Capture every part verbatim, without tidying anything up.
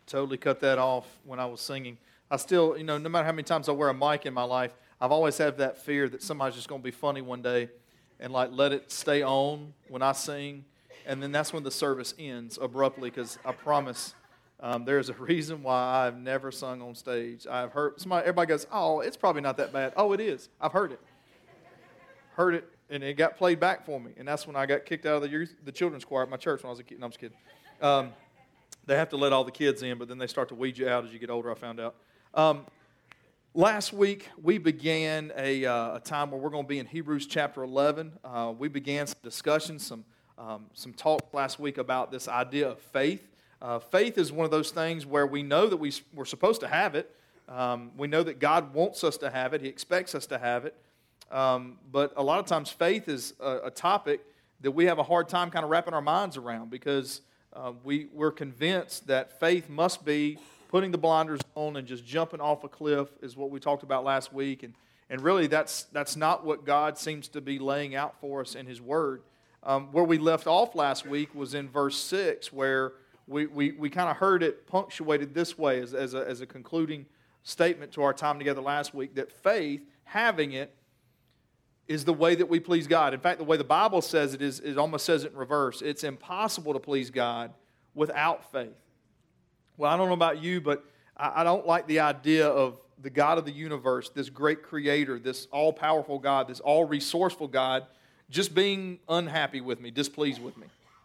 totally cut that off when I was singing. I still, you know, no matter how many times I wear a mic in my life, I've always had that fear that somebody's just going to be funny one day and like let it stay on when I sing, and then that's when the service ends abruptly, because I promise um, there's a reason why I've never sung on stage. I've heard somebody, everybody goes, "Oh, it's probably not that bad." Oh, it is. I've heard it. Heard it, and it got played back for me, and that's when I got kicked out of the youth, the children's choir at my church when I was a kid. No, I'm just kidding. Um, they have to let all the kids in, but then they start to weed you out as you get older, I found out. Um, last week, we began a, uh, a time where we're going to be in Hebrews chapter eleven. Uh, we began some discussions, some, um, some talk last week about this idea of faith. Uh, faith is one of those things where we know that we, we're supposed to have it. Um, we know that God wants us to have it. He expects us to have it. Um, but a lot of times faith is a, a topic that we have a hard time kind of wrapping our minds around, because uh, we, we're convinced that faith must be putting the blinders on and just jumping off a cliff, is what we talked about last week. And, and really that's, that's not what God seems to be laying out for us in His Word. Um, where we left off last week was in verse six, where we, we, we kind of heard it punctuated this way as, as, a, as a concluding statement to our time together last week, that faith, having it, is the way that we please God. In fact, the way the Bible says it is, it almost says it in reverse. It's impossible to please God without faith. Well, I don't know about you, but I, I don't like the idea of the God of the universe, this great creator, this all-powerful God, this all-resourceful God, just being unhappy with me, displeased with me.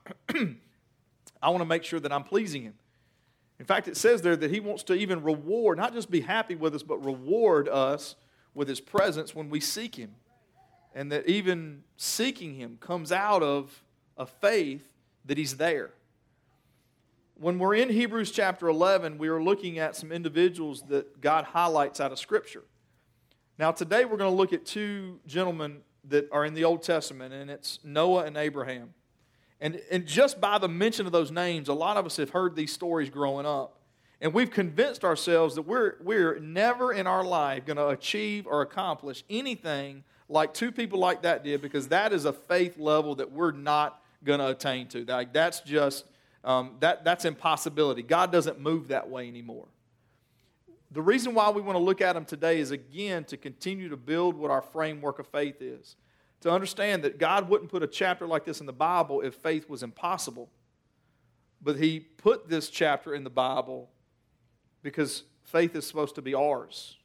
I want to make sure that I'm pleasing Him. In fact, it says there that He wants to even reward, not just be happy with us, but reward us with His presence when we seek Him. And that even seeking Him comes out of a faith that He's there. When we're in Hebrews chapter eleven, we are looking at some individuals that God highlights out of Scripture. Now today we're going to look at two gentlemen that are in the Old Testament, and it's Noah and Abraham. And, and just by the mention of those names, a lot of us have heard these stories growing up. And we've convinced ourselves that we're, we're never in our life going to achieve or accomplish anything like two people like that did, because that is a faith level that we're not going to attain to. Like that's just, um, that that's impossibility. God doesn't move that way anymore. The reason why we want to look at them today is, again, to continue to build what our framework of faith is. To understand that God wouldn't put a chapter like this in the Bible if faith was impossible. But He put this chapter in the Bible because faith is supposed to be ours.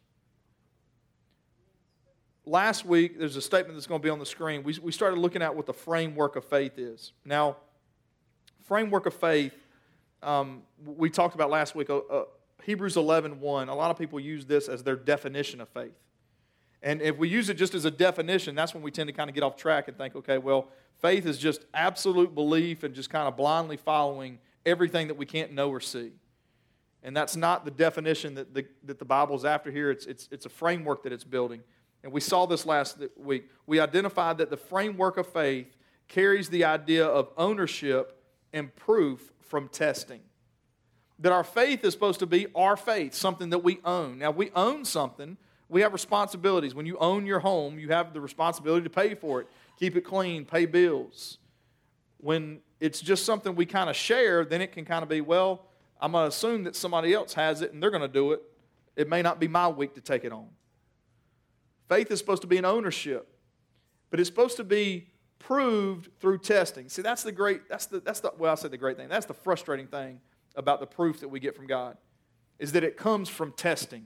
Last week, there's a statement that's going to be on the screen. We, we started looking at what the framework of faith is. Now, framework of faith, um, we talked about last week, uh, uh, Hebrews eleven one. A lot of people use this as their definition of faith. And if we use it just as a definition, that's when we tend to kind of get off track and think, okay, well, faith is just absolute belief and just kind of blindly following everything that we can't know or see. And that's not the definition that the, that the Bible's after here. It's, it's, it's a framework that it's building. And we saw this last week. We identified that the framework of faith carries the idea of ownership and proof from testing. That our faith is supposed to be our faith, something that we own. Now, we own something. We have responsibilities. When you own your home, you have the responsibility to pay for it, keep it clean, pay bills. When it's just something we kind of share, then it can kind of be, well, I'm going to assume that somebody else has it and they're going to do it. It may not be my week to take it on. Faith is supposed to be an ownership, but it's supposed to be proved through testing. See, that's the great, that's the, that's the, well, I said the great thing. That's the frustrating thing about the proof that we get from God, is that it comes from testing.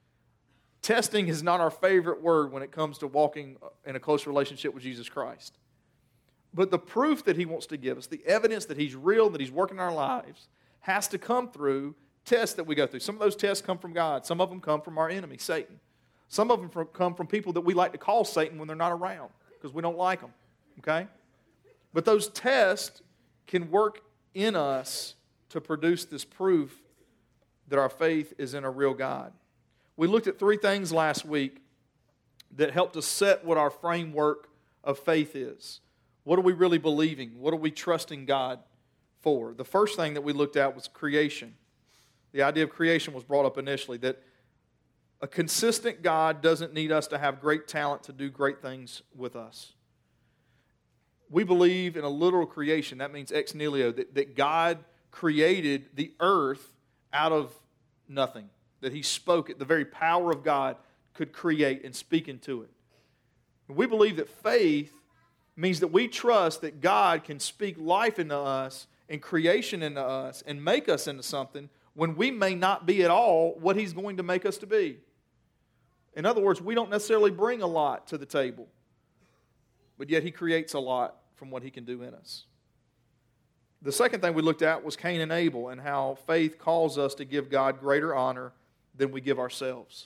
Testing is not our favorite word when it comes to walking in a close relationship with Jesus Christ. But the proof that He wants to give us, the evidence that He's real, that He's working in our lives, has to come through tests that we go through. Some of those tests come from God. Some of them come from our enemy, Satan. Some of them from, come from people that we like to call Satan when they're not around because we don't like them, okay? But those tests can work in us to produce this proof that our faith is in a real God. We looked at three things last week that helped us set what our framework of faith is. What are we really believing? What are we trusting God for? The first thing that we looked at was creation. The idea of creation was brought up initially, that a consistent God doesn't need us to have great talent to do great things with us. We believe in a literal creation. That means ex nihilo, that, that God created the earth out of nothing, that he spoke it. The very power of God could create and speak into it. We believe that faith means that we trust that God can speak life into us and creation into us and make us into something when we may not be at all what he's going to make us to be. In other words, we don't necessarily bring a lot to the table, but yet he creates a lot from what he can do in us. The second thing we looked at was Cain and Abel and how faith calls us to give God greater honor than we give ourselves.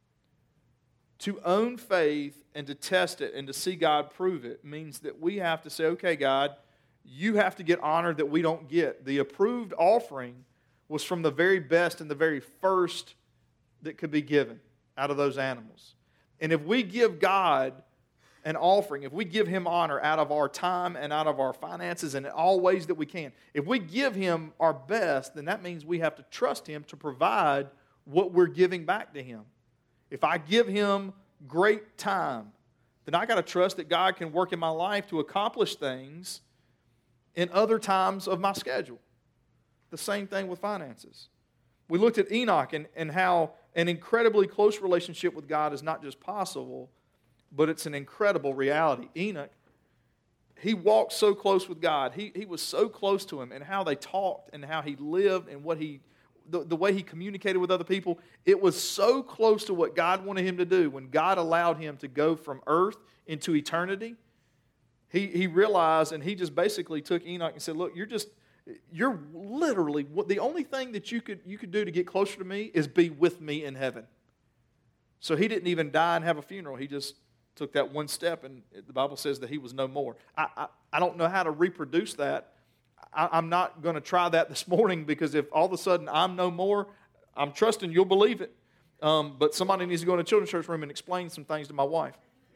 To own faith and to test it and to see God prove it means that we have to say, okay, God, you have to get honor that we don't get. The approved offering was from the very best and the very first that could be given out of those animals. And if we give God an offering, if we give him honor out of our time and out of our finances and in all ways that we can, if we give him our best, then that means we have to trust him to provide what we're giving back to him. If I give him great time, then I got to trust that God can work in my life to accomplish things in other times of my schedule. The same thing with finances. We looked at Enoch and, and how an incredibly close relationship with God is not just possible, but it's an incredible reality. Enoch, he walked so close with God. He, he was so close to him, and how they talked and how he lived and what he The, the way he communicated with other people, it was so close to what God wanted him to do. When God allowed him to go from earth into eternity, he, he realized, and he just basically took Enoch and said, look, you're just, you're literally, the only thing that you could, you could do to get closer to me is be with me in heaven. So he didn't even die and have a funeral. He just took that one step, and the Bible says that he was no more. I, I, I don't know how to reproduce that. I'm not going to try that this morning, because if all of a sudden I'm no more, I'm trusting you'll believe it. Um, but somebody needs to go in the children's church room and explain some things to my wife.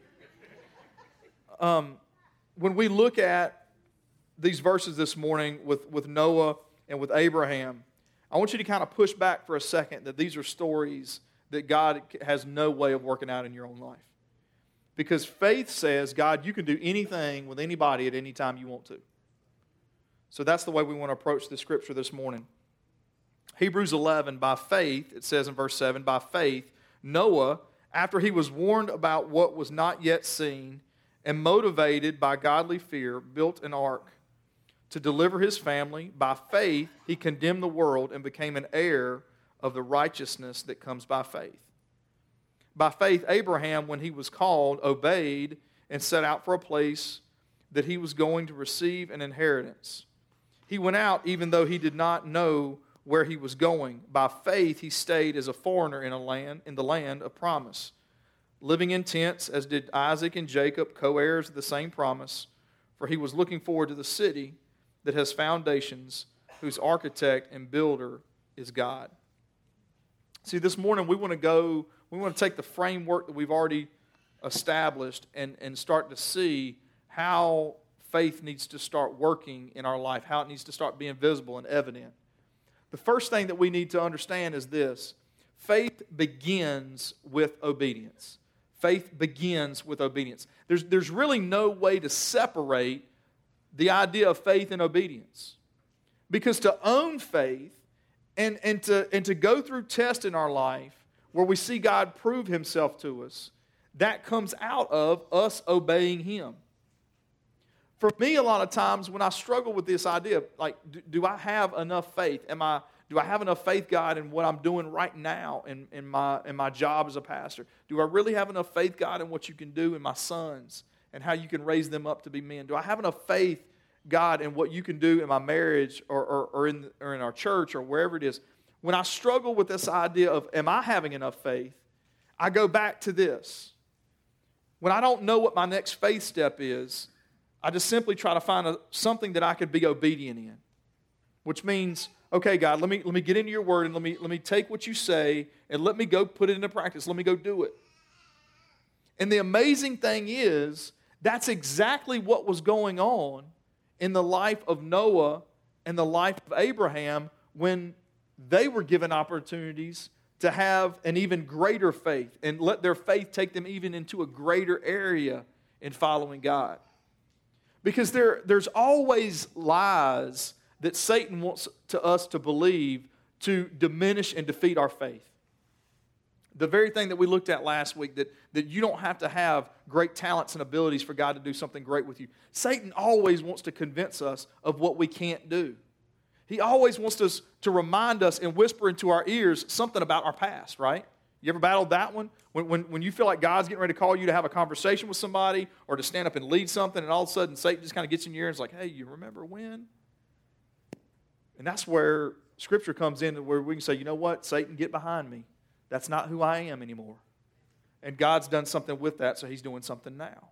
Um, when we look at these verses this morning with, with Noah and with Abraham, I want you to kind of push back for a second that these are stories that God has no way of working out in your own life. Because faith says, God, you can do anything with anybody at any time you want to. So that's the way we want to approach the scripture this morning. Hebrews eleven, by faith, it says in verse seven, by faith, Noah, after he was warned about what was not yet seen, and motivated by godly fear, built an ark to deliver his family. By faith, he condemned the world and became an heir of the righteousness that comes by faith. By faith, Abraham, when he was called, obeyed and set out for a place that he was going to receive an inheritance. He went out even though he did not know where he was going. By faith, he stayed as a foreigner in a land in the land of promise, living in tents, as did Isaac and Jacob, co-heirs of the same promise. For he was looking forward to the city that has foundations, whose architect and builder is God. See, this morning we want to go, we want to take the framework that we've already established and, and start to see how faith needs to start working in our life, how it needs to start being visible and evident. The first thing that we need to understand is this: faith begins with obedience. Faith begins with obedience. There's, there's really no way to separate the idea of faith and obedience. Because to own faith and, and, to, and to go through tests in our life where we see God prove himself to us, that comes out of us obeying him. For me, a lot of times when I struggle with this idea, like, do, do I have enough faith? Am I, do I have enough faith, God, in what I'm doing right now in, in, my, in my job as a pastor? Do I really have enough faith, God, in what you can do in my sons and how you can raise them up to be men? Do I have enough faith, God, in what you can do in my marriage or, or, or, in, or in our church or wherever it is? When I struggle with this idea of, am I having enough faith, I go back to this. When I don't know what my next faith step is, I just simply try to find a, something that I could be obedient in, which means, okay, God, let me let me get into your word and let me let me take what you say and let me go put it into practice. Let me go do it. And the amazing thing is, that's exactly what was going on in the life of Noah and the life of Abraham when they were given opportunities to have an even greater faith and let their faith take them even into a greater area in following God. Because there, there's always lies that Satan wants to us to believe to diminish and defeat our faith. The very thing that we looked at last week, that, that you don't have to have great talents and abilities for God to do something great with you. Satan always wants to convince us of what we can't do. He always wants us to remind us and whisper into our ears something about our past, right? You ever battled that one? When, when, when you feel like God's getting ready to call you to have a conversation with somebody or to stand up and lead something, and all of a sudden Satan just kind of gets in your ear and is like, hey, you remember when? And that's where Scripture comes in, where we can say, you know what, Satan, get behind me. That's not who I am anymore. And God's done something with that, so he's doing something now.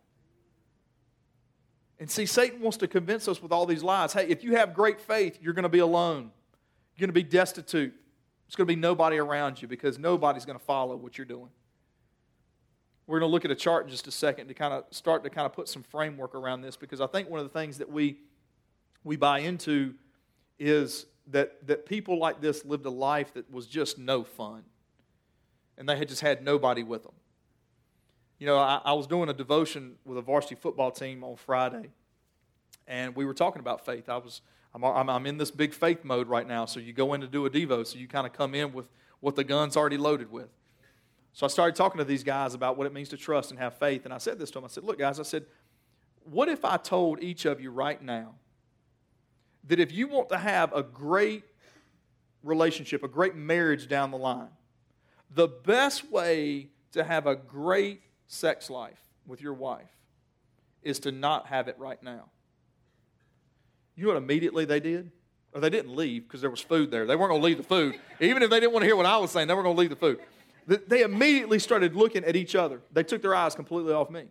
And see, Satan wants to convince us with all these lies. Hey, if you have great faith, you're going to be alone. You're going to be destitute. There's going to be nobody around you because nobody's going to follow what you're doing. We're going to look at a chart in just a second to kind of start to kind of put some framework around this, because I think one of the things that we we buy into is that, that people like this lived a life that was just no fun. And they had just had nobody with them. You know, I, I was doing a devotion with a varsity football team on Friday, and we were talking about faith. I was, I'm, I'm, I'm in this big faith mode right now, so you go in to do a devo, so you kind of come in with what the gun's already loaded with. So I started talking to these guys about what it means to trust and have faith, and I said this to them. I said, look, guys, I said, what if I told each of you right now that if you want to have a great relationship, a great marriage down the line, the best way to have a great sex life with your wife is to not have it right now. You know what immediately they did? Or they didn't leave because there was food there. They weren't going to leave the food. Even if they didn't want to hear what I was saying, they weren't going to leave the food. They immediately started looking at each other. They took their eyes completely off me.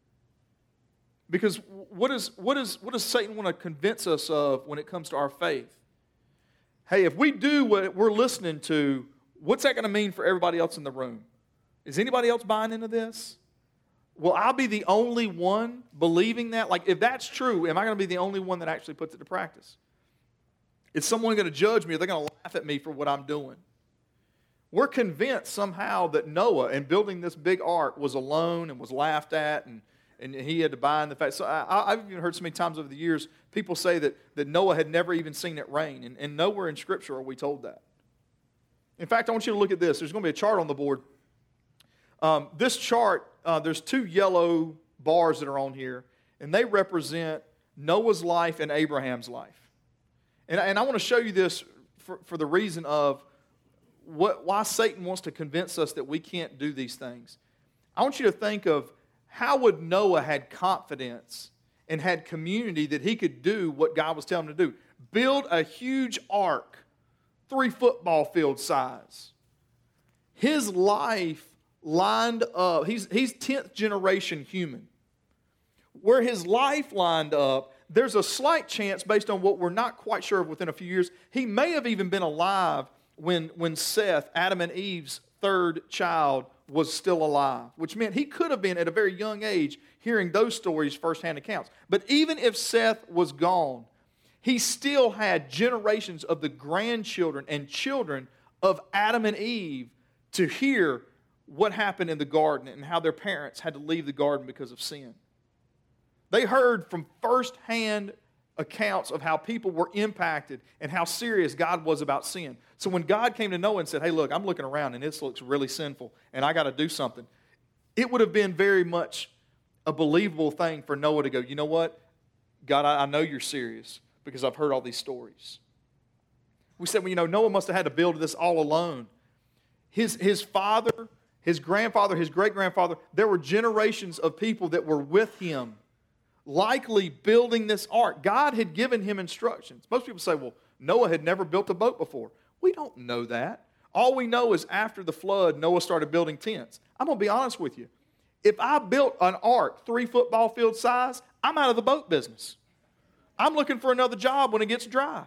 Because what, is, what, is, what does Satan want to convince us of when it comes to our faith? Hey, if we do what we're listening to, what's that going to mean for everybody else in the room? Is anybody else buying into this? Will I be the only one believing that? Like, if that's true, am I going to be the only one that actually puts it to practice? Is someone going to judge me? Are they going to laugh at me for what I'm doing? We're convinced somehow that Noah, in building this big ark, was alone and was laughed at, and, and he had to buy in the fact. So I, I've even heard so many times over the years, people say that, that Noah had never even seen it rain, and, and nowhere in Scripture are we told that. In fact, I want you to look at this. There's going to be a chart on the board. Um, this chart, uh, there's two yellow bars that are on here, and they represent Noah's life and Abraham's life. And, and I want to show you this for, for the reason of what, why Satan wants to convince us that we can't do these things. I want you to think of how would Noah had confidence and had community that he could do what God was telling him to do. Build a huge ark, three football field size. His life lined up, he's, he's tenth generation human. Where his life lined up, there's a slight chance, based on what we're not quite sure of within a few years, he may have even been alive when, when Seth, Adam and Eve's third child, was still alive, which meant he could have been at a very young age hearing those stories, firsthand accounts. But even if Seth was gone, he still had generations of the grandchildren and children of Adam and Eve to hear what happened in the garden and how their parents had to leave the garden because of sin. They heard from firsthand accounts of how people were impacted and how serious God was about sin. So when God came to Noah and said, hey, look, I'm looking around and this looks really sinful and I got to do something, it would have been very much a believable thing for Noah to go, you know what? God, I, I know you're serious because I've heard all these stories. We said, well, you know, Noah must have had to build this all alone. His, his father, his grandfather, his great-grandfather, there were generations of people that were with him, likely building this ark. God had given him instructions. Most people say, well, Noah had never built a boat before. We don't know that. All we know is after the flood, Noah started building tents. I'm going to be honest with you. If I built an ark, three football field size, I'm out of the boat business. I'm looking for another job when it gets dry.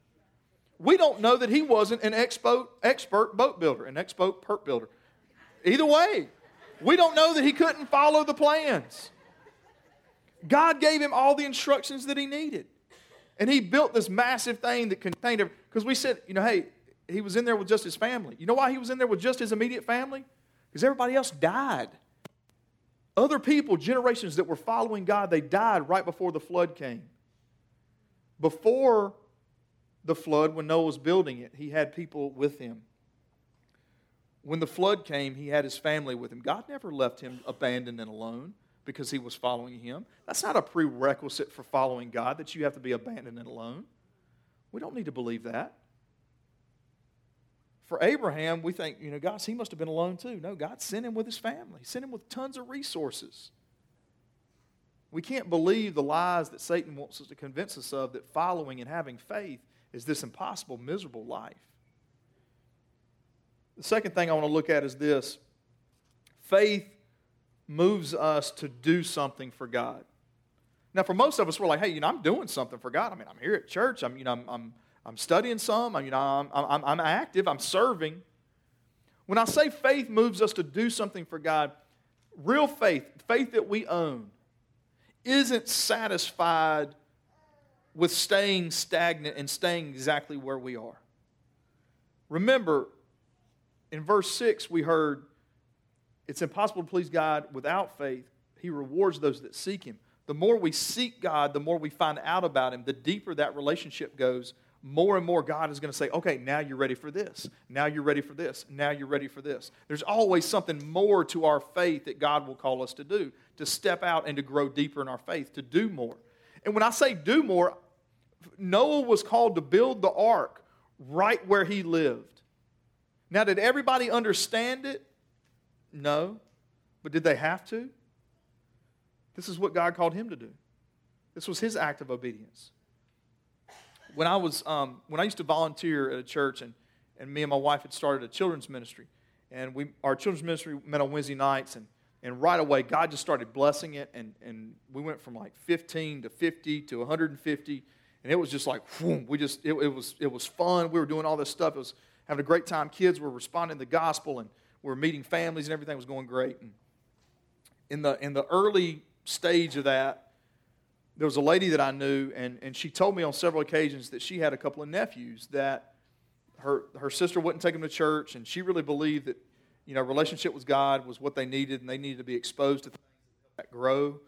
We don't know that he wasn't an expert, expert boat builder, an expert perk builder. Either way, we don't know that he couldn't follow the plans. God gave him all the instructions that he needed. And he built this massive thing that contained everything. Because we said, you know, hey, he was in there with just his family. You know why he was in there with just his immediate family? Because everybody else died. Other people, generations that were following God, they died right before the flood came. Before the flood when Noah was building it. He had people with him. When the flood came, he had his family with him. God never left him abandoned and alone because he was following him. That's not a prerequisite for following God, that you have to be abandoned and alone. We don't need to believe that. For Abraham, we think, you know, gosh, he must have been alone too. No, God sent him with his family. He sent him with tons of resources. We can't believe the lies that Satan wants us to convince us of, that following and having faith is this impossible, miserable life. The second thing I want to look at is this. Faith moves us to do something for God. Now, for most of us, we're like, hey, you know, I'm doing something for God. I mean, I'm here at church. I'm, you know, I'm, I'm, I'm studying some. I'm, you know, I'm, I'm, I'm active. I'm serving. When I say faith moves us to do something for God, real faith, faith that we own, isn't satisfied with staying stagnant and staying exactly where we are. Remember, in verse six, we heard, it's impossible to please God without faith. He rewards those that seek Him. The more we seek God, the more we find out about Him, the deeper that relationship goes, more and more God is going to say, okay, now you're ready for this. Now you're ready for this. Now you're ready for this. There's always something more to our faith that God will call us to do, to step out and to grow deeper in our faith, to do more. And when I say do more, Noah was called to build the ark right where he lived. Now, did everybody understand it? No. But did they have to? This is what God called him to do. This was his act of obedience. When I was, um, when I used to volunteer at a church, and, and me and my wife had started a children's ministry, and we our children's ministry met on Wednesday nights, and, and right away God just started blessing it, and, and we went from like fifteen to fifty to one hundred fifty, and it was just like, whoom, we just it, it was it was fun. We were doing all this stuff. It was having a great time. Kids were responding to the gospel, and we were meeting families, and everything was going great. And in the in the early stage of that, there was a lady that I knew, and, and she told me on several occasions that she had a couple of nephews that her her sister wouldn't take them to church, and she really believed that, you know, relationship with God was what they needed, and they needed to be exposed to things that grow.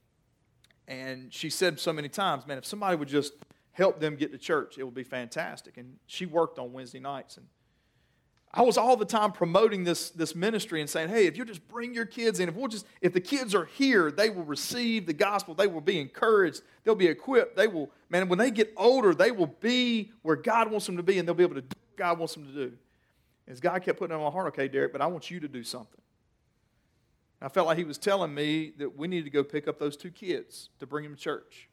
And she said so many times, man, if somebody would just help them get to church, it would be fantastic. And she worked on Wednesday nights, and I was all the time promoting this, this ministry and saying, hey, if you just bring your kids in, if we'll just, if the kids are here, they will receive the gospel, they will be encouraged, they'll be equipped, they will, man, when they get older, they will be where God wants them to be, and they'll be able to do what God wants them to do. As God kept putting it on my heart, okay, Derek, but I want you to do something. I felt like he was telling me that we needed to go pick up those two kids to bring them to church.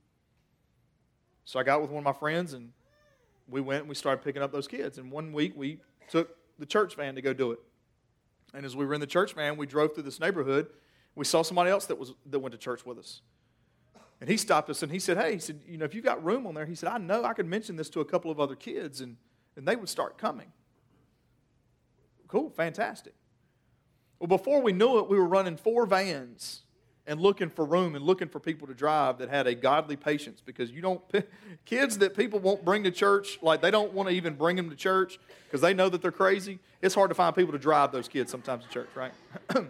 So I got with one of my friends, and we went and we started picking up those kids. And one week we took the church van to go do it. And as we were in the church van, we drove through this neighborhood. We saw somebody else that was that went to church with us. And he stopped us and he said, hey, he said, you know, if you've got room on there, he said, I know I could mention this to a couple of other kids, and, and they would start coming. Cool, fantastic. Well, before we knew it, we were running four vans and looking for room and looking for people to drive that had a godly patience, because you don't, kids that people won't bring to church, like they don't want to even bring them to church because they know that they're crazy. It's hard to find people to drive those kids sometimes to church, right?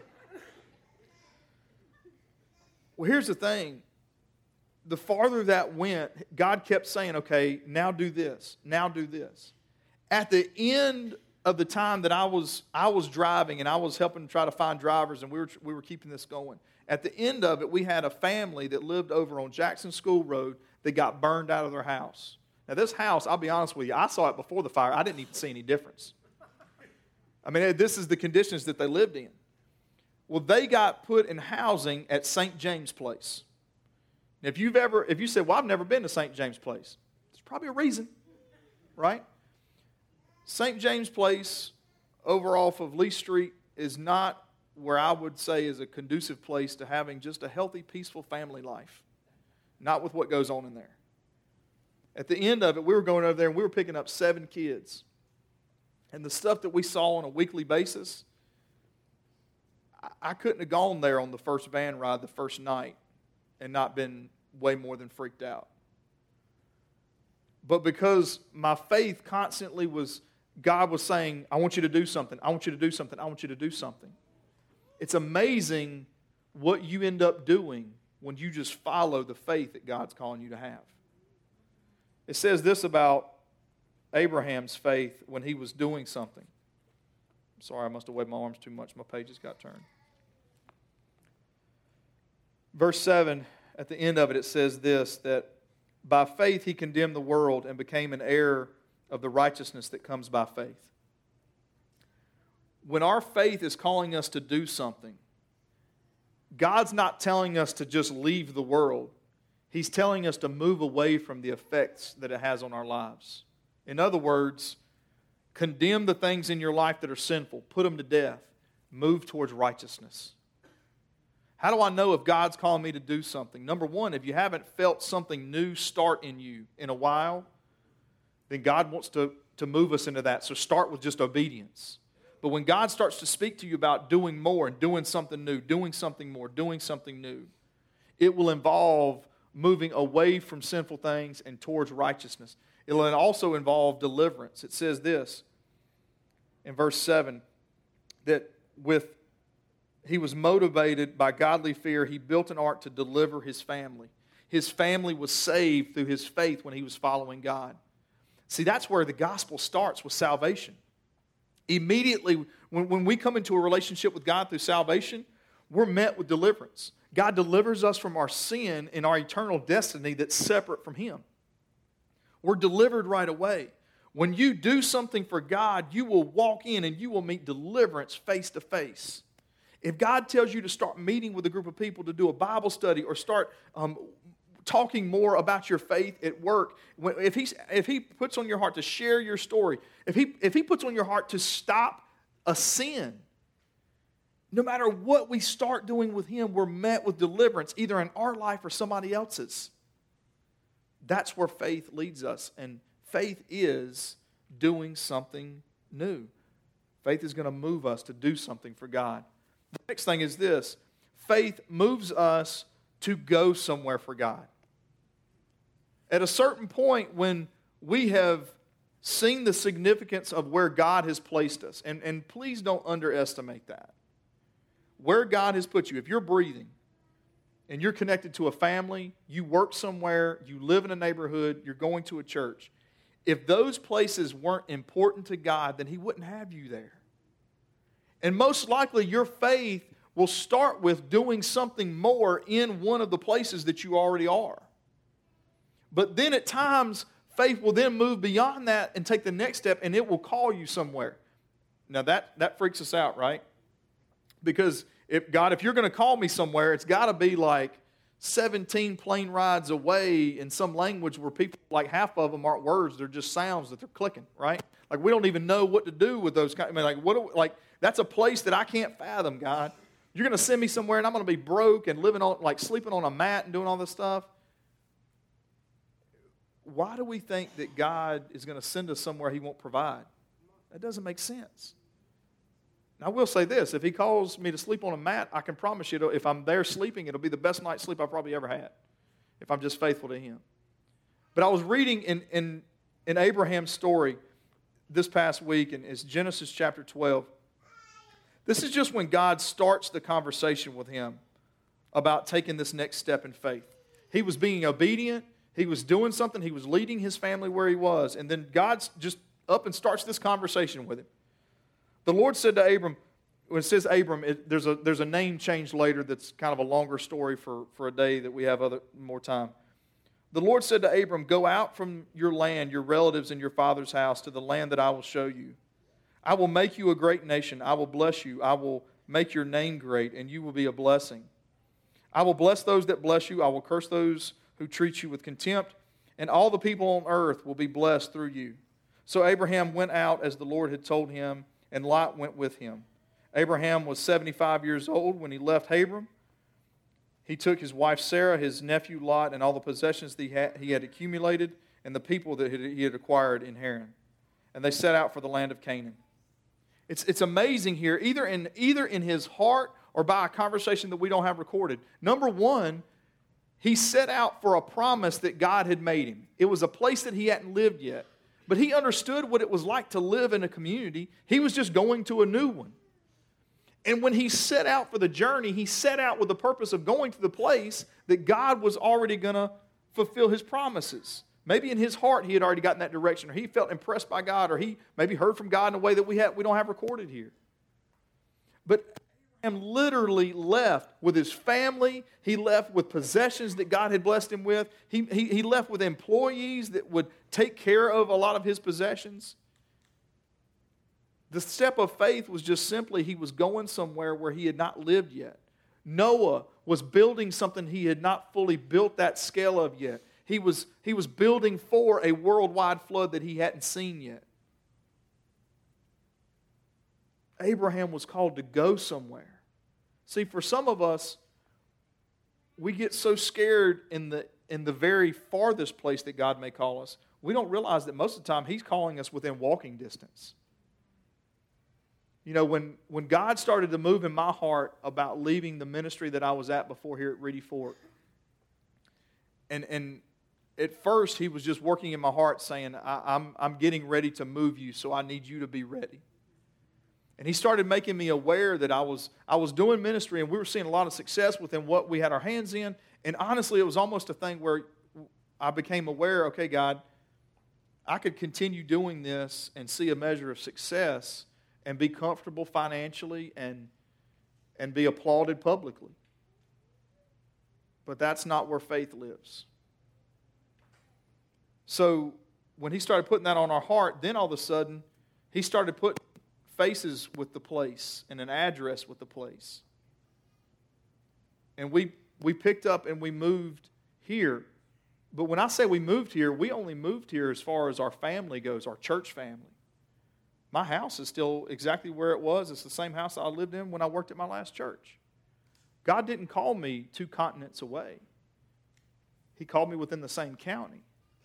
Well, here's the thing. The farther that went, God kept saying, okay, now do this, now do this. At the end of the time that I was I was driving and I was helping try to find drivers, and we were we were keeping this going. At the end of it, we had a family that lived over on Jackson School Road that got burned out of their house. Now, this house, I'll be honest with you, I saw it before the fire. I didn't even see any difference. I mean, this is the conditions that they lived in. Well, they got put in housing at Saint James Place. Now, if you've ever, if you said, well, I've never been to Saint James Place, there's probably a reason, right? Saint James Place over off of Lee Street is not where I would say is a conducive place to having just a healthy, peaceful family life. Not with what goes on in there. At the end of it, we were going over there and we were picking up seven kids. And the stuff that we saw on a weekly basis, I couldn't have gone there on the first van ride the first night and not been way more than freaked out. But because my faith constantly was, God was saying, I want you to do something, I want you to do something, I want you to do something. It's amazing what you end up doing when you just follow the faith that God's calling you to have. It says this about Abraham's faith when he was doing something. Sorry, I must have waved my arms too much. My pages got turned. Verse seven, at the end of it, it says this, that by faith he condemned the world and became an heir of the righteousness that comes by faith. When our faith is calling us to do something, God's not telling us to just leave the world. He's telling us to move away from the effects that it has on our lives. In other words, condemn the things in your life that are sinful. Put them to death. Move towards righteousness. How do I know if God's calling me to do something? Number one, if you haven't felt something new start in you in a while, then God wants to, to move us into that. So start with just obedience. But when God starts to speak to you about doing more and doing something new, doing something more, doing something new, it will involve moving away from sinful things and towards righteousness. It will also involve deliverance. It says this in verse seven, that with he was motivated by godly fear. He built an ark to deliver his family. His family was saved through his faith when he was following God. See, that's where the gospel starts, with salvation. Immediately, when, when we come into a relationship with God through salvation, we're met with deliverance. God delivers us from our sin and our eternal destiny that's separate from Him. We're delivered right away. When you do something for God, you will walk in and you will meet deliverance face to face. If God tells you to start meeting with a group of people to do a Bible study or start um, talking more about your faith at work, when, if, he's, if He puts on your heart to share your story, if he, if he puts on your heart to stop a sin, no matter what we start doing with Him, we're met with deliverance, either in our life or somebody else's. That's where faith leads us, and faith is doing something new. Faith is going to move us to do something for God. The next thing is this. Faith moves us to go somewhere for God. At a certain point when we have seen the significance of where God has placed us, and, and please don't underestimate that. Where God has put you, if you're breathing and you're connected to a family, you work somewhere, you live in a neighborhood, you're going to a church, if those places weren't important to God, then He wouldn't have you there. And most likely your faith will start with doing something more in one of the places that you already are. But then at times, faith will then move beyond that and take the next step, and it will call you somewhere. Now that, that freaks us out, right? Because if God, if you're going to call me somewhere, it's got to be like seventeen plane rides away in some language where people, like half of them aren't words, they're just sounds that they're clicking, right? Like we don't even know what to do with those kind. I mean, like what? Do, like that's a place that I can't fathom, God. You're going to send me somewhere, and I'm going to be broke and living on, like sleeping on a mat and doing all this stuff. Why do we think that God is going to send us somewhere He won't provide? That doesn't make sense. Now, I will say this. If He calls me to sleep on a mat, I can promise you, if I'm there sleeping, it'll be the best night's sleep I've probably ever had, if I'm just faithful to Him. But I was reading in, in, in Abraham's story this past week, and it's Genesis chapter twelve. This is just when God starts the conversation with him about taking this next step in faith. He was being obedient. He was doing something. He was leading his family where he was. And then God just up and starts this conversation with him. The Lord said to Abram, when it says Abram, it, there's, a, there's a name change later that's kind of a longer story for, for a day that we have other more time. The Lord said to Abram, "Go out from your land, your relatives, and your father's house to the land that I will show you. I will make you a great nation. I will bless you. I will make your name great, and you will be a blessing. I will bless those that bless you. I will curse those who treat you with contempt, and all the people on earth will be blessed through you." So Abraham went out as the Lord had told him, and Lot went with him. Abraham was seventy-five years old when he left Hebron. He took his wife Sarah, his nephew Lot, and all the possessions that he had, he had accumulated, and the people that he had acquired in Haran. And they set out for the land of Canaan. It's, it's amazing here, either in, either in his heart or by a conversation that we don't have recorded. Number one, he set out for a promise that God had made him. It was a place that he hadn't lived yet. But he understood what it was like to live in a community. He was just going to a new one. And when he set out for the journey, he set out with the purpose of going to the place that God was already going to fulfill His promises. Maybe in his heart he had already gotten that direction, or he felt impressed by God, or he maybe heard from God in a way that we have, we don't have recorded here. But Abraham literally left with his family. He left with possessions that God had blessed him with. He, he, he left with employees that would take care of a lot of his possessions. The step of faith was just simply he was going somewhere where he had not lived yet. Noah was building something he had not fully built that scale of yet. He was, he was building for a worldwide flood that he hadn't seen yet. Abraham was called to go somewhere. See, for some of us, we get so scared in the, in the very farthest place that God may call us, we don't realize that most of the time He's calling us within walking distance. You know, when, when God started to move in my heart about leaving the ministry that I was at before here at Reedy Fork, and, and at first He was just working in my heart saying, I, I'm, I'm getting ready to move you, so I need you to be ready. And He started making me aware that I was, I was doing ministry and we were seeing a lot of success within what we had our hands in. And honestly, it was almost a thing where I became aware, okay, God, I could continue doing this and see a measure of success and be comfortable financially and, and be applauded publicly. But that's not where faith lives. So when He started putting that on our heart, then all of a sudden, He started putting faces with the place and an address with the place. And we we picked up and we moved here. But when I say we moved here, we only moved here as far as our family goes, our church family. My house is still exactly where it was. It's the same house I lived in when I worked at my last church. God didn't call me two continents away. He called me within the same county.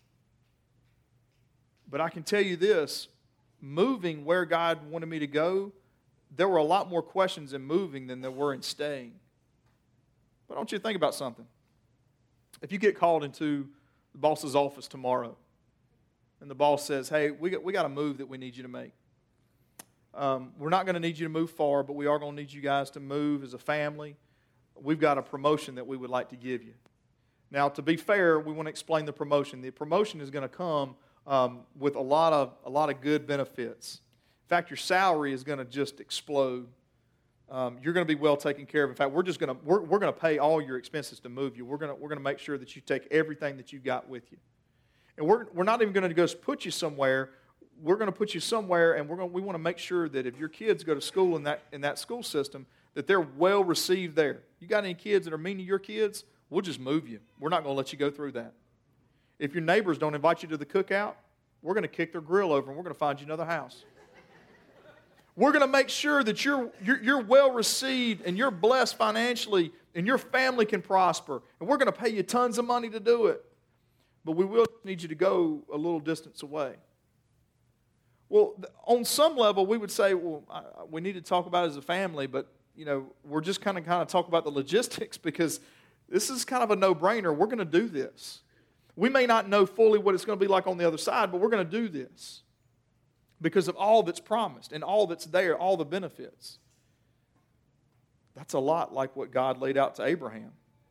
But I can tell you this, moving where God wanted me to go, there were a lot more questions in moving than there were in staying. But I want you to think about something. If you get called into the boss's office tomorrow, and the boss says, hey, we got, we got a move that we need you to make. Um, we're not going to need you to move far, but we are going to need you guys to move as a family. We've got a promotion that we would like to give you. Now, to be fair, we want to explain the promotion. The promotion is going to come um, with a lot of a lot of good benefits. In fact, your salary is going to just explode. Um, you're going to be well taken care of. In fact, we're just going to we're, we're going to pay all your expenses to move you. We're going to we're going to make sure that you take everything that you got with you. And we're we're not even going to go put you somewhere. We're going to put you somewhere, and we're going we want to make sure that if your kids go to school in that in that school system, that they're well received there. You got any kids that are mean to your kids? We'll just move you. We're not going to let you go through that. If your neighbors don't invite you to the cookout, we're going to kick their grill over, and we're going to find you another house. We're going to make sure that you're, you're, you're well received and you're blessed financially and your family can prosper. And we're going to pay you tons of money to do it. But we will need you to go a little distance away. Well, on some level, we would say, well, I, we need to talk about it as a family, but, you know, we're just kind of kind of talk about the logistics because this is kind of a no-brainer. We're going to do this. We may not know fully what it's going to be like on the other side, but we're going to do this because of all that's promised and all that's there, all the benefits. That's a lot like what God laid out to Abraham.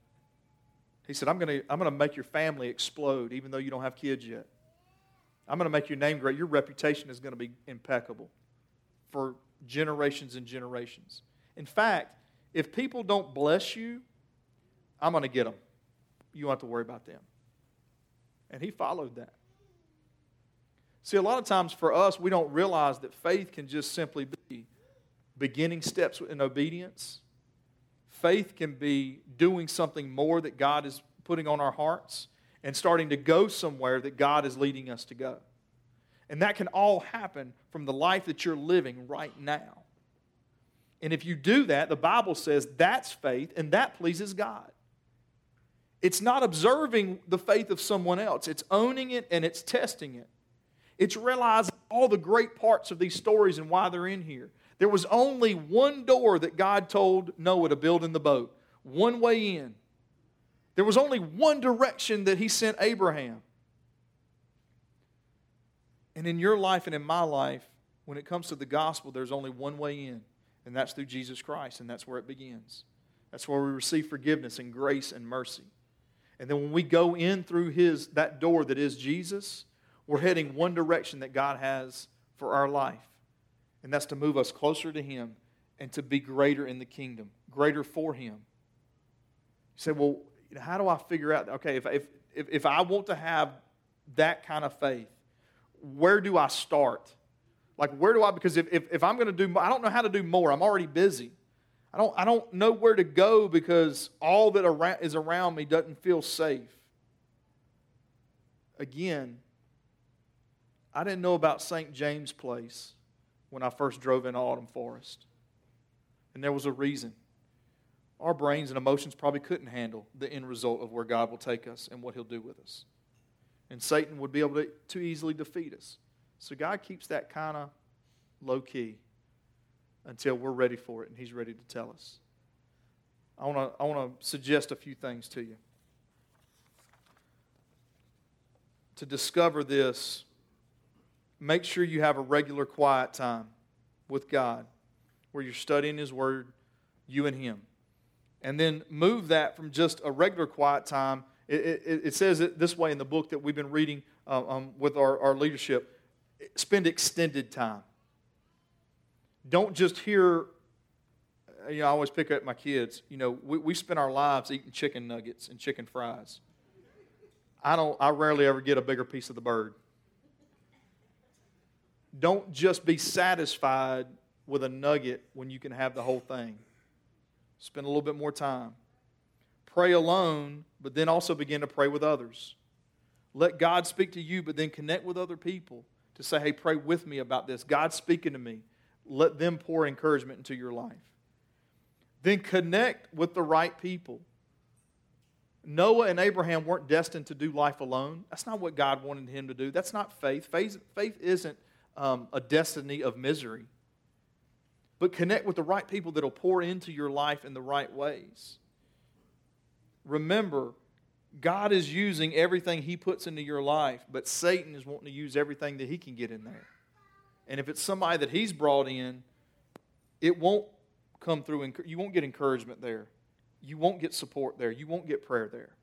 He said, I'm going to, I'm going to make your family explode even though you don't have kids yet. I'm going to make your name great. Your reputation is going to be impeccable for generations and generations. In fact, if people don't bless you, I'm going to get them. You don't have to worry about them. And he followed that. See, a lot of times for us, we don't realize that faith can just simply be beginning steps in obedience. Faith can be doing something more that God is putting on our hearts and starting to go somewhere that God is leading us to go. And that can all happen from the life that you're living right now. And if you do that, the Bible says that's faith and that pleases God. It's not observing the faith of someone else. It's owning it and it's testing it. It's realizing all the great parts of these stories and why they're in here. There was only one door that God told Noah to build in the boat. One way in. There was only one direction that He sent Abraham. And in your life and in my life, when it comes to the gospel, there's only one way in. And that's through Jesus Christ. And that's where it begins. That's where we receive forgiveness and grace and mercy. And then when we go in through his that door that is Jesus, we're heading one direction that God has for our life. And that's to move us closer to him and to be greater in the kingdom, greater for him. You say, well, how do I figure out, okay, if, if, if, if I want to have that kind of faith, where do I start? Like, where do I, because if, if, if I'm going to do, I don't know how to do more. I'm already busy. I don't, I don't know where to go because all that around, is around me doesn't feel safe. Again, I didn't know about Saint James Place when I first drove into Autumn Forest. And there was a reason. Our brains and emotions probably couldn't handle the end result of where God will take us and what he'll do with us. And Satan would be able to, to easily defeat us. So God keeps that kind of low-key until we're ready for it and he's ready to tell us. I want to I want to suggest a few things to you. To discover this, make sure you have a regular quiet time with God where you're studying his word, you and him. And then move that from just a regular quiet time. It, it, it says it this way in the book that we've been reading uh, um, with our, our leadership. Spend extended time. Don't just hear, you know, I always pick up my kids, you know, we, we spend our lives eating chicken nuggets and chicken fries. I don't, I rarely ever get a bigger piece of the bird. Don't just be satisfied with a nugget when you can have the whole thing. Spend a little bit more time. Pray alone, but then also begin to pray with others. Let God speak to you, but then connect with other people to say, hey, pray with me about this. God's speaking to me. Let them pour encouragement into your life. Then connect with the right people. Noah and Abraham weren't destined to do life alone. That's not what God wanted him to do. That's not faith. Faith, faith isn't um, a destiny of misery. But connect with the right people that will pour into your life in the right ways. Remember, God is using everything he puts into your life, but Satan is wanting to use everything that he can get in there. And if it's somebody that he's brought in, it won't come through. You won't get encouragement there. You won't get support there. You won't get prayer there.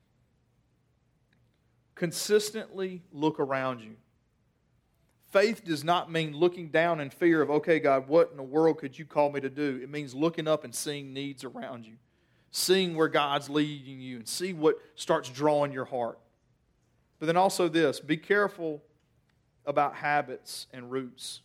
Consistently look around you. Faith does not mean looking down in fear of, okay, God, what in the world could you call me to do? It means looking up and seeing needs around you. Seeing where God's leading you and see what starts drawing your heart. But then also this, be careful about habits and roots.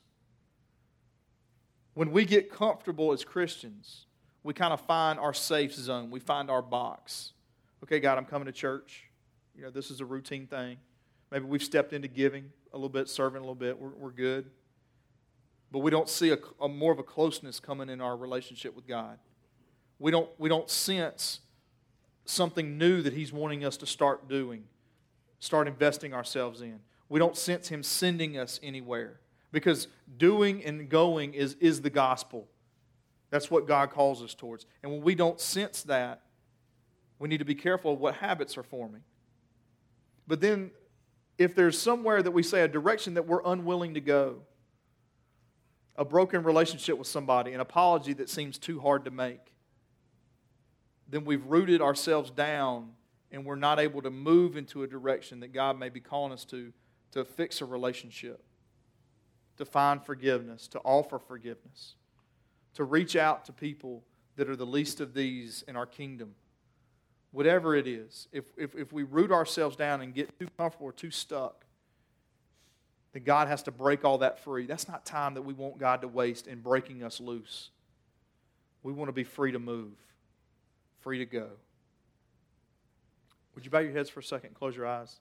When we get comfortable as Christians, we kind of find our safe zone. We find our box. Okay, God, I'm coming to church. You know, this is a routine thing. Maybe we've stepped into giving a little bit, serving a little bit. We're, we're good. But we don't see a, a more of a closeness coming in our relationship with God. We don't, we don't sense something new that he's wanting us to start doing, start investing ourselves in. We don't sense him sending us anywhere because doing and going is, is the gospel. That's what God calls us towards. And when we don't sense that, we need to be careful of what habits are forming. But then, if there's somewhere that we say a direction that we're unwilling to go, a broken relationship with somebody, an apology that seems too hard to make, then we've rooted ourselves down and we're not able to move into a direction that God may be calling us to, to fix a relationship, to find forgiveness, to offer forgiveness, to reach out to people that are the least of these in our kingdom. Whatever it is, if, if, if we root ourselves down and get too comfortable or too stuck, then God has to break all that free. That's not time that we want God to waste in breaking us loose. We want to be free to move, free to go. Would you bow your heads for a second and close your eyes?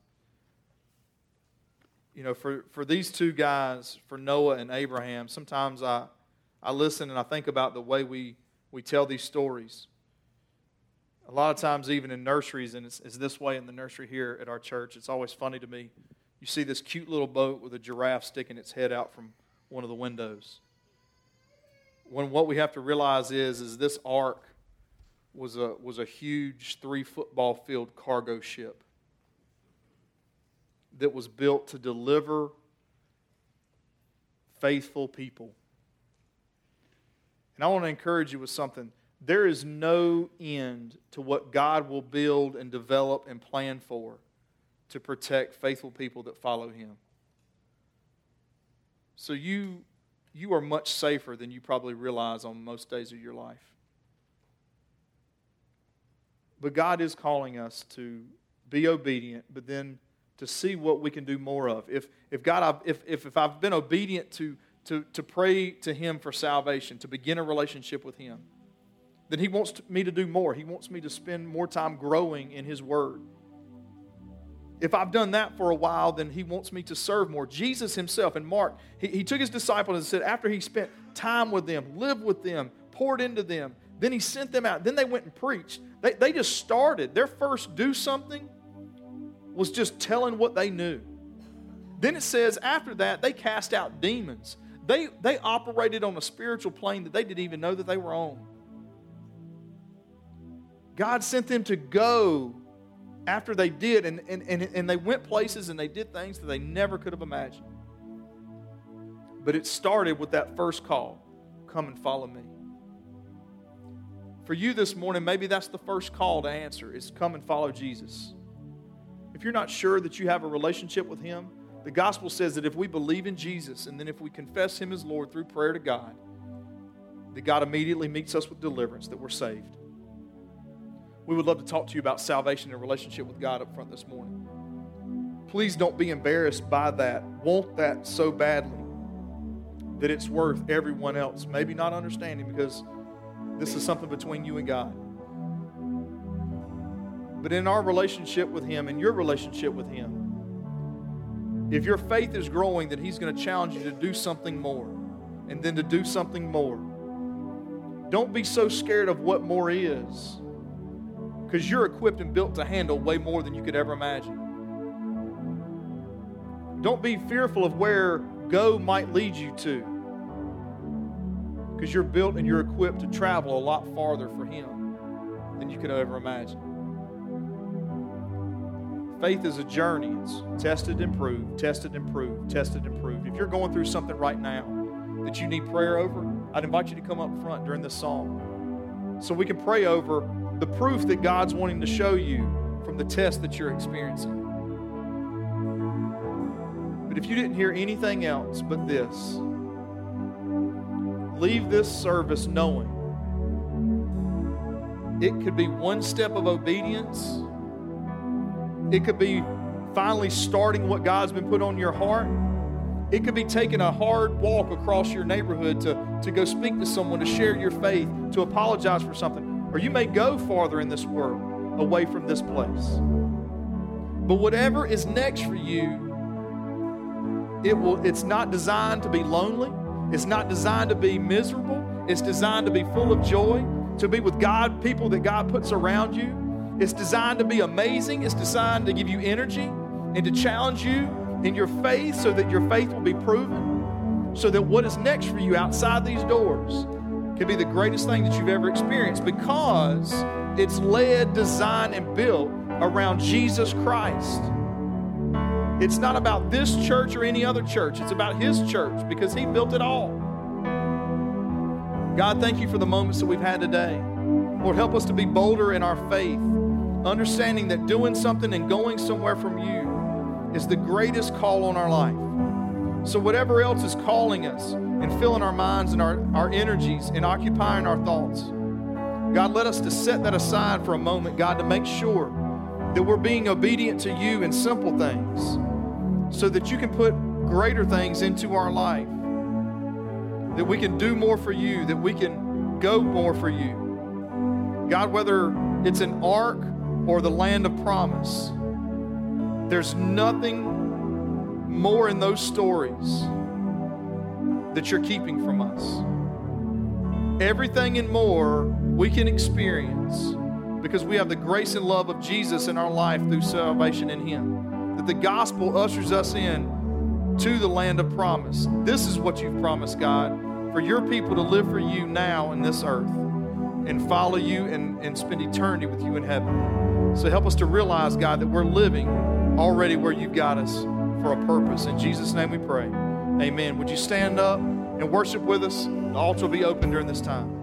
You know, for, for these two guys, for Noah and Abraham, sometimes I, I listen and I think about the way we, we tell these stories. A lot of times even in nurseries, and it's, it's this way in the nursery here at our church, it's always funny to me. You see this cute little boat with a giraffe sticking its head out from one of the windows. When what we have to realize is, is this ark was a, was a huge three football field cargo ship that was built to deliver faithful people. And I want to encourage you with something. there is no end to what God will build and develop and plan for to protect faithful people that follow Him. So you, you are much safer than you probably realize on most days of your life. But God is calling us to be obedient, but then to see what we can do more of. If if God, if if, if I've been obedient to, to, to pray to Him for salvation, to begin a relationship with Him, then He wants me to do more. He wants me to spend more time growing in His Word. If I've done that for a while, then He wants me to serve more. Jesus Himself in Mark, he, he took His disciples and said, after He spent time with them, lived with them, poured into them, then He sent them out. Then they went and preached. They, they just started. Their first do something was just telling what they knew. Then it says after that, they cast out demons. They, they operated on a spiritual plane that they didn't even know that they were on. God sent them to go after they did, and, and, and, and they went places and they did things that they never could have imagined. But it started with that first call, come and follow me. For you this morning, maybe that's the first call to answer, is come and follow Jesus. If you're not sure that you have a relationship with Him, the gospel says that if we believe in Jesus and then if we confess Him as Lord through prayer to God, that God immediately meets us with deliverance, that we're saved. We would love to talk to you about salvation and relationship with God up front this morning. Please don't be embarrassed by that. Want that so badly that it's worth everyone else maybe not understanding, because this is something between you and God. But in our relationship with Him and your relationship with Him, if your faith is growing, then He's going to challenge you to do something more and then to do something more. Don't be so scared of what more is, because you're equipped and built to handle way more than you could ever imagine. Don't be fearful of where go might lead you to, because you're built and you're equipped to travel a lot farther for Him than you could ever imagine. Faith is a journey. It's tested and proved, tested and proved, tested and proved. If you're going through something right now that you need prayer over, I'd invite you to come up front during this song so we can pray over the proof that God's wanting to show you from the test that you're experiencing. But if you didn't hear anything else but this, leave this service knowing it could be one step of obedience. It could be finally starting what God's been put on your heart. It could be taking a hard walk across your neighborhood to, to go speak to someone, to share your faith, to apologize for something. Or you may go farther in this world, away from this place. But whatever is next for you, it will, it's not designed to be lonely. It's not designed to be miserable. It's designed to be full of joy, to be with God, people that God puts around you. It's designed to be amazing. It's designed to give you energy and to challenge you in your faith so that your faith will be proven, so that what is next for you outside these doors can be the greatest thing that you've ever experienced, because it's led, designed, and built around Jesus Christ. It's not about this church or any other church. It's about His church, because He built it all. God, thank you for the moments that we've had today. Lord, help us to be bolder in our faith, understanding that doing something and going somewhere from you is the greatest call on our life. So whatever else is calling us and filling our minds and our, our energies and occupying our thoughts, God, let us to set that aside for a moment, God, to make sure that we're being obedient to you in simple things so that you can put greater things into our life, that we can do more for you, that we can go more for you. God, whether it's an ark or the land of promise, there's nothing more in those stories that you're keeping from us. Everything and more we can experience because we have the grace and love of Jesus in our life through salvation in Him. That the gospel ushers us in to the land of promise. This is what you've promised, God, for your people to live for you now in this earth and follow you and, and spend eternity with you in heaven. So help us to realize, God, that we're living already where you've got us for a purpose. In Jesus' name we pray. Amen. Would you stand up and worship with us? The altar will be open during this time.